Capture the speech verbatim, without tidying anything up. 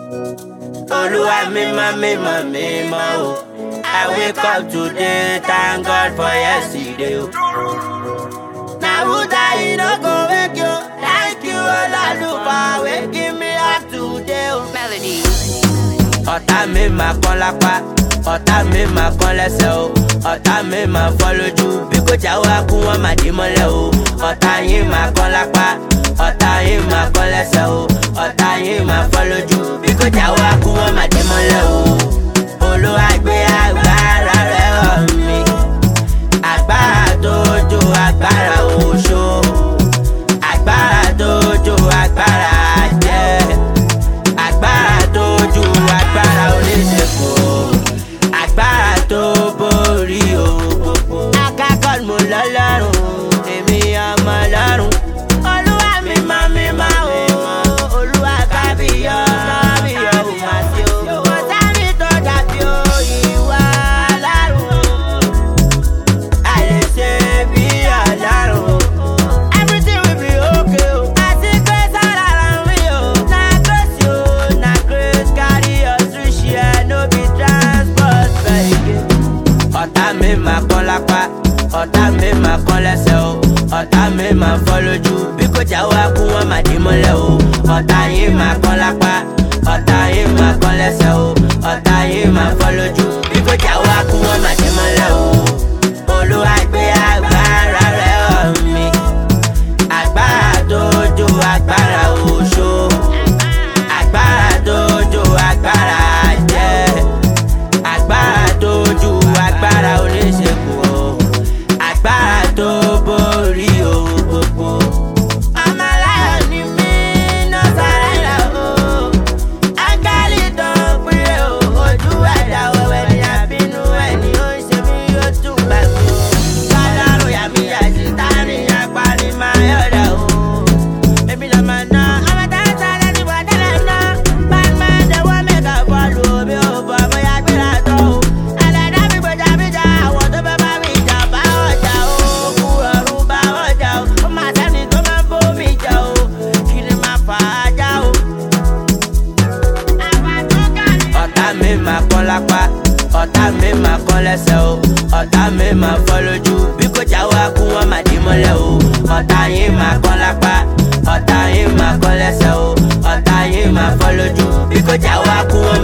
Oluwa mímọ́ mímọ́ mímọ́ o. I wake up today, thank God for yesterday o. Na who die no go wake you. Thank you Ololuwa waking me up today o. Melody. Ọ̀tá mi máa kán lápá, ọ̀tá mi máa kán lẹ́sẹ̀ o. Ọ̀tá mi máa fọ́ lójú, bí kò jáwọ́ kú wọ́n máa dì mọ́lẹ̀ o. Ọ̀tá yín máa kán lápá, ọ̀tá yín máa kán lẹ́sẹ̀ o. Ọ̀tá yín máa fọ́ lójú, bí kò jáwọ́ kú wọ́n máa dì mọ́lẹ̀ o. Olúwa gbé agbára rẹ̀ hàn mí, agbára tó ju agbára oṣó, agbára tó ju agbára jẹ́, agbára tó ju agbára oníṣègùn, agbára tó borí ògbógbó. Akákọ̀ọ́ mo lọ́lọ́run, èmi ọmọ lọ́run. Olúwa mímọ́ mímọ́ o, Olúwa kábíyọ́ kábíyọ́ ò máa ṣe o. Kò sẹ́ni tó dàbí o, ìwà Ọlọ́run. Àìlèṣe bí Ọlọ́run. Everything will be okay o. Àti pé sára ra mi o. Na grace o, na grace carry us reach here, no be transport vehicle. Ọ̀tá mi máa kán lápá, ọ̀tá mi máa kán lẹ́sẹ̀ o. Ọ̀tá mi máa fọ́ lójú, bí kò jáwọ́ kú wọ́n máa dì mọ́lẹ̀ o. Ọ̀tá yín máa kán lápá, ọ̀tá yín máa kán lẹ́sẹ̀ o. Ọ̀tá yín máa fọ́ lójú, bí kò jáwọ́ kú wọ́n máa dì mọ́lẹ̀ o. Olúwa gbé agbára rẹ̀ hàn mí, agbára tó ju agbára oṣó, agbára tó ju agbára jẹ́, agbára tó ju agbára oníṣègùn o, agbára tó borí ògbógbó. Ọmọ aláyọ̀ ni mí, no surrender o. Áńgẹ́lì tó ń pín o, ojú ẹ̀dá wẹ̀wẹ̀ ni àbínú ẹ̀ ni ó ń ṣe mí yóò tún gbà mí o. Kọ́lọ́run yà mí yà sí tání apá ni máa yọ̀dà o. Èmi lọ máa ná, ọmọ tá a sá lẹ́nu bọ̀ tẹ́lẹ̀ ná. Batman dey wọ́n mẹ́ka bọ́ọ̀lù omi ò bọ̀ bóyá gbéra tó o. Ẹlẹ́dàá mi gbèjà mi jà, àwọn tó fẹ́ bá mi jà bá ọjà o. Òkú ọ̀run bá ọjà o. Ó máa sẹ́ni tó máa ń bómi jà o. Kí ni máa fà á já o? Ọ̀tá mi máa kán lápá, ọ̀tá mi máa kán lẹ́sẹ̀ o. Ọ̀tá mi máa fọ́ lójú, bí kò jáwọ́ kú wọ́n máa dì mọ́lẹ̀ o. Ọ̀tá yín máa kán lápá, ọ̀tá yín máa kán lẹ́sẹ̀ o. Ọ̀tá yín máa fọ́ lójú, bí kò jáwọ́ kú wọ́n